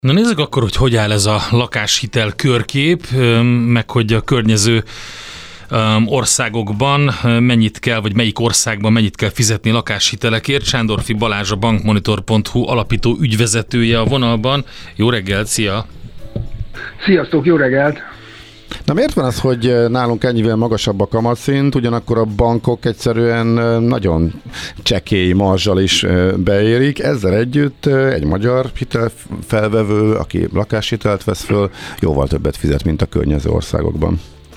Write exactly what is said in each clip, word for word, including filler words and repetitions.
Na nézzük akkor, hogy hogy áll ez a lakáshitel körkép, meg hogy a környező országokban mennyit kell, vagy melyik országban mennyit kell fizetni lakáshitelekért. Sándorfi Balázs, a bankmonitor pont hu alapító ügyvezetője a vonalban. Jó reggelt, szia! Sziasztok, jó reggelt! Na miért van az, hogy nálunk ennyivel magasabb a kamatszint, ugyanakkor a bankok egyszerűen nagyon csekély marzsal is beérik, ezzel együtt egy magyar hitelfelvevő, aki lakáshitelt vesz föl, jóval többet fizet, mint a környező országokban.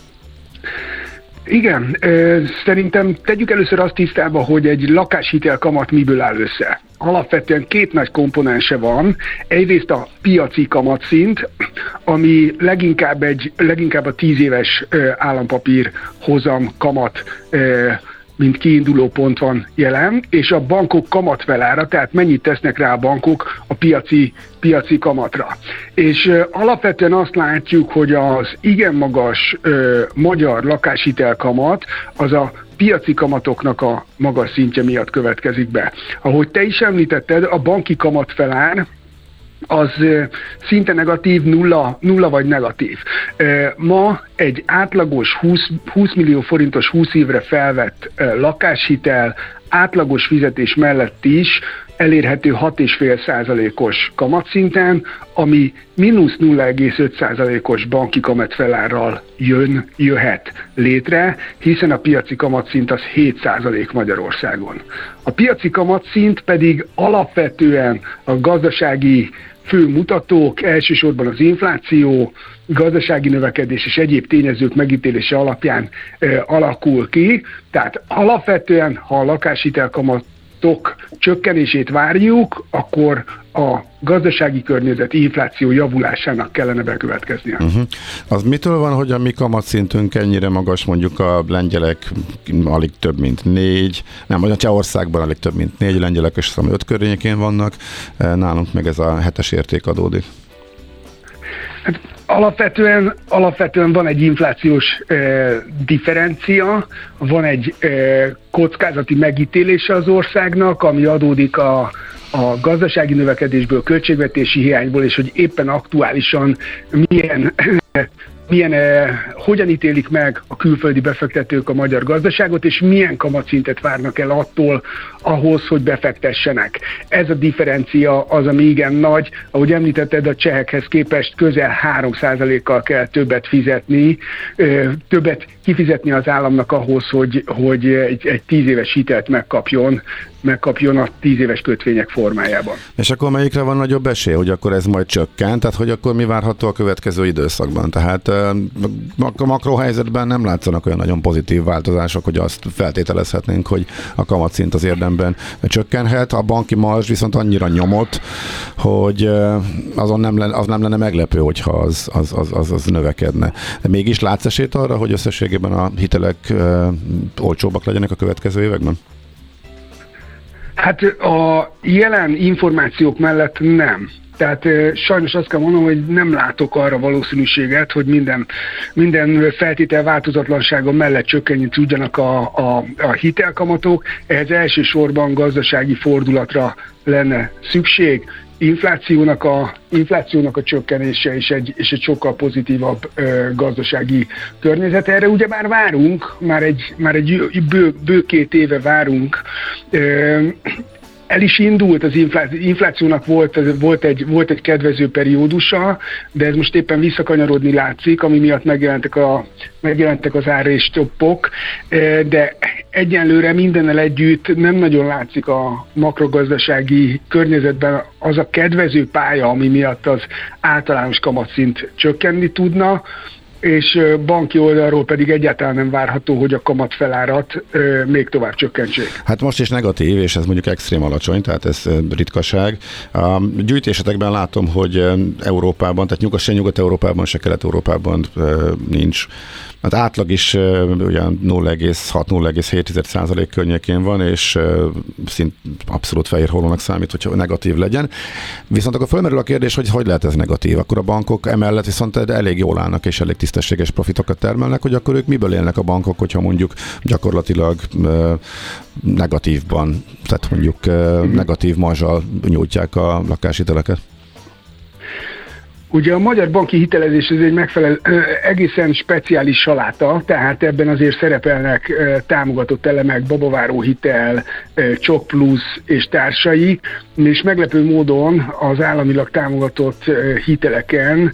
Igen, szerintem tegyük először azt tisztába, hogy egy lakáshitel kamat miből áll össze. Alapvetően két nagy komponense van. Egyrészt a piaci kamatszint, ami leginkább, egy, leginkább a tíz éves állampapír hozam kamat, mint kiinduló pont van jelen, és a bankok kamatfelára, tehát mennyit tesznek rá a bankok a piaci, piaci kamatra. És ö, alapvetően azt látjuk, hogy az igen magas ö, magyar lakáshitel kamat az a piaci kamatoknak a magas szintje miatt következik be. Ahogy te is említetted, a banki kamatfelár az szinte negatív, nulla, nulla vagy negatív. Ma egy átlagos húsz, húsz millió forintos húsz évre felvett lakáshitel átlagos fizetés mellett is elérhető hat egész öt százalékos kamatszinten, ami mínusz nulla egész öt százalékos banki kamatfelárral jön, jöhet létre, hiszen a piaci kamatszint az hét százalék Magyarországon. A piaci kamatszint pedig alapvetően a gazdasági fő mutatók, elsősorban az infláció, gazdasági növekedés és egyéb tényezők megítélése alapján e, alakul ki. Tehát alapvetően, ha a lakáshitelkamatok csökkenését várjuk, akkor a gazdasági környezet infláció javulásának kellene bekövetkeznie. Uh-huh. Az mitől van, hogy a mi kamatszintünk ennyire magas, mondjuk a lengyelek alig több mint négy, nem, vagy a Csehországban alig több mint négy, lengyelek és szóval öt környékén vannak, nálunk meg ez a hetes érték adódik. Hát alapvetően, alapvetően van egy inflációs e, differencia, van egy e, kockázati megítélése az országnak, ami adódik a a gazdasági növekedésből, költségvetési hiányból, és hogy éppen aktuálisan milyen, milyen eh, hogyan ítélik meg a külföldi befektetők a magyar gazdaságot, és milyen kamatszintet várnak el attól ahhoz, hogy befektessenek. Ez a differencia az, ami igen nagy. Ahogy említetted, a csehekhez képest közel három százalékkal kell többet fizetni, eh, többet kifizetni az államnak ahhoz, hogy, hogy egy, egy tíz éves hitelt megkapjon, megkapjon a tíz éves kötvények formájában. És akkor melyikre van nagyobb esély, hogy akkor ez majd csökkent, tehát hogy akkor mi várható a következő időszakban? Tehát a makrohelyzetben nem látszanak olyan nagyon pozitív változások, hogy azt feltételezhetnénk, hogy a kamatszint az érdemben csökkenhet. A banki marzs viszont annyira nyomott, hogy azon nem lenne, az nem lenne meglepő, hogyha az, az, az, az, az növekedne. De mégis látsz esélyt arra, hogy összességében a hitelek olcsóbbak legyenek a következő években? Hát a jelen információk mellett nem. Tehát sajnos azt kell mondanom, hogy nem látok arra valószínűséget, hogy minden, minden feltétel változatlansága mellett csökkenni tudjanak a, a, a hitelkamatok. Ehhez elsősorban gazdasági fordulatra lenne szükség. Inflációnak a, inflációnak a csökkenése és egy, és egy sokkal pozitívabb ö, gazdasági környezet. Erre ugye már várunk, már egy, már egy bő, bő két éve várunk. Ö, El is indult az infláció, inflációnak volt, volt, egy, volt egy kedvező periódusa, de ez most éppen visszakanyarodni látszik, ami miatt megjelentek, a, megjelentek az árréstoppok, de egyenlőre mindennel együtt nem nagyon látszik a makrogazdasági környezetben az a kedvező pálya, ami miatt az általános kamatszint csökkenni tudna, és banki oldalról pedig egyáltalán nem várható, hogy a kamatfelárat euh, még tovább csökkentsék. Hát most is negatív, és ez mondjuk extrém alacsony, tehát ez ritkaság. A gyűjtésetekben látom, hogy Európában, tehát nyugat, se Nyugat-Európában, se Kelet-Európában nincs. Hát átlag is ugyan nulla egész hat - nulla egész hét százalék környékén van, és szint abszolút fehér hollónak számít, hogyha negatív legyen. Viszont akkor fölmerül a kérdés, hogy hogy lehet ez negatív. Akkor a bankok emellett viszont elég jól állnak, és elég tisztességes profitokat termelnek, hogy akkor ők miből élnek a bankok, hogyha mondjuk gyakorlatilag negatívban, tehát mondjuk negatív marzsal nyújtják a lakáshiteleket? Ugye a magyar banki hitelezés ez egy megfelelő, egészen speciális saláta, tehát ebben azért szerepelnek támogatott elemek, babaváró hitel, Csok plusz és társai, és meglepő módon az államilag támogatott hiteleken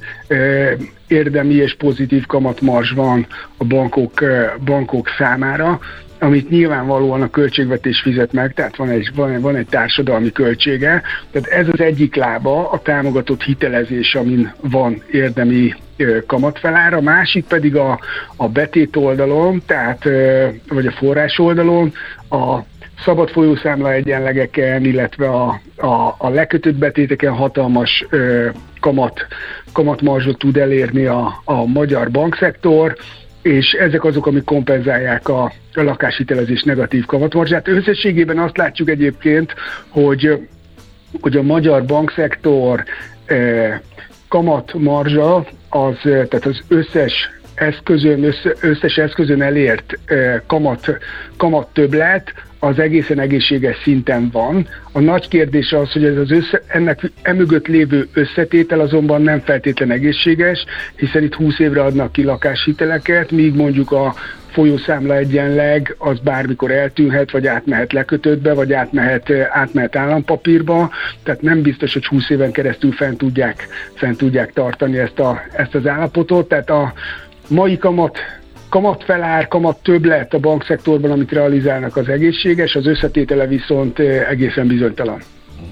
érdemi és pozitív kamatmarzs van a bankok, bankok számára, amit nyilvánvalóan a költségvetés fizet meg, tehát van egy, van, van egy társadalmi költsége. Tehát ez az egyik lába, a támogatott hitelezés, amin van érdemi kamatfelár, a másik pedig a, a betét oldalon, tehát, vagy a forrás oldalon, a szabad folyószámla egyenlegeken, illetve a, a, a lekötött betéteken hatalmas ö, kamat, kamatmarzsot tud elérni a, a magyar bankszektor, és ezek azok, amik kompenzálják a, a lakáshitelezés negatív kamatmarzsát. Összességében azt látjuk egyébként, hogy, hogy a magyar bankszektor eh, kamatmarzsa, az, tehát az összes eszközön, össze, összes eszközön elért eh, kamat, kamat többlet, az egészen egészséges szinten van. A nagy kérdés az, hogy ez az össze, ennek emögött lévő összetétel azonban nem feltétlen egészséges, hiszen itt húsz évre adnak ki lakáshiteleket, míg mondjuk a folyószámla egyenleg az bármikor eltűnhet, vagy átmehet lekötöttbe, vagy átmehet, átmehet állampapírba, tehát nem biztos, hogy húsz éven keresztül fent tudják, fent tudják tartani ezt, a, ezt az állapotot, tehát a mai kamat kamatfelár, kamat többlet a bankszektorban, amit realizálnak, az egészséges, az összetétele viszont egészen bizonytalan.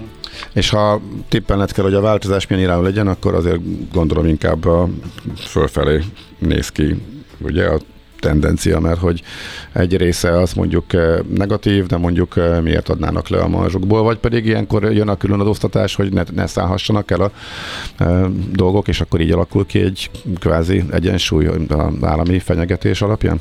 És ha tippelned kell, hogy a változás milyen irányú legyen, akkor azért gondolom inkább a fölfelé néz ki, ugye a tendencia, mert hogy egy része az mondjuk negatív, de mondjuk miért adnának le a marzsukból, vagy pedig ilyenkor jön a különadóztatás, hogy ne, ne szállhassanak el a e, dolgok, és akkor így alakul ki egy kvázi egyensúly az állami fenyegetés alapján?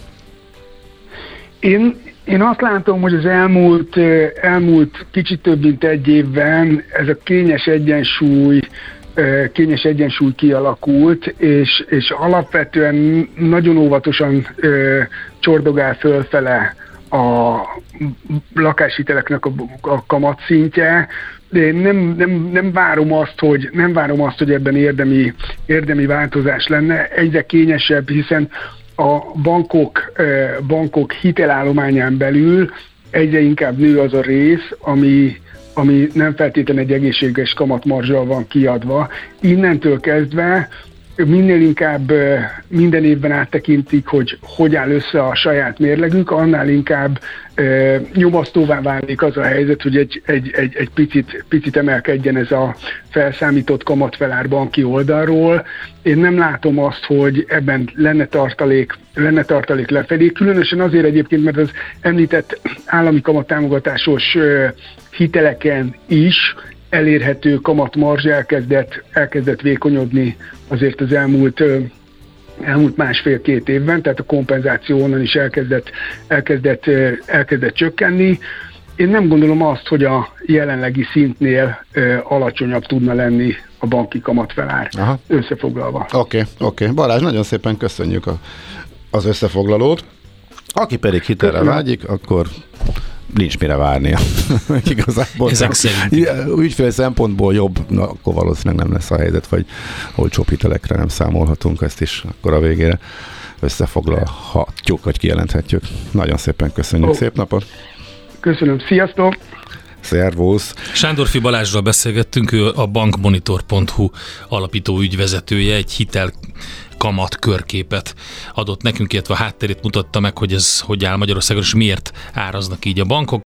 Én, én azt látom, hogy az elmúlt, elmúlt kicsit több mint egy évben ez a kényes egyensúly kényes egyensúly kialakult, és, és alapvetően nagyon óvatosan ö, csordogál fölfele a lakáshiteleknek a, a kamatszintje, de én nem, nem, nem, várom azt, hogy, nem várom azt, hogy ebben érdemi, érdemi változás lenne. Egyre kényesebb, hiszen a bankok, ö, bankok hitelállományán belül egyre inkább nő az a rész, ami ami nem feltétlenül egy egészséges kamatmarzsal van kiadva. Innentől kezdve minél inkább minden évben áttekintik, hogy hogy áll össze a saját mérlegük, annál inkább e, nyomasztóvá válik az a helyzet, hogy egy, egy, egy, egy picit, picit emelkedjen ez a felszámított kamatfelár banki oldalról. Én nem látom azt, hogy ebben lenne tartalék, lenne tartalék lefelé, különösen azért egyébként, mert az említett állami kamattámogatásos e, hiteleken is elérhető kamatmarzs elkezdett, elkezdett vékonyodni azért az elmúlt, elmúlt másfél-két évben, tehát a kompenzáció onnan is elkezdett, elkezdett, elkezdett csökkenni. Én nem gondolom azt, hogy a jelenlegi szintnél alacsonyabb tudna lenni a banki kamatfelár. Aha. Összefoglalva. Oké, okay, oké. Okay. Balázs, nagyon szépen köszönjük a, az összefoglalót. Aki pedig hitelre vágyik, akkor nincs mire várnia. Igazából. Ezek szerint. Ügyfél szempontból jobb, na, akkor valószínűleg nem lesz a helyzet, vagy olcsóbb hitelekre nem számolhatunk, ezt is akkor a végére összefoglalhatjuk, vagy kijelenthetjük. Nagyon szépen köszönjük, oh. Szép napot! Köszönöm, sziasztok! Szervusz! Sándorfi Balázsral beszélgettünk, ő a bankmonitor pont hu alapító ügyvezetője, egy hitel kamat körképet adott nekünk, illetve a hátterét mutatta meg, hogy ez hogy áll Magyarországon, és miért áraznak így a bankok.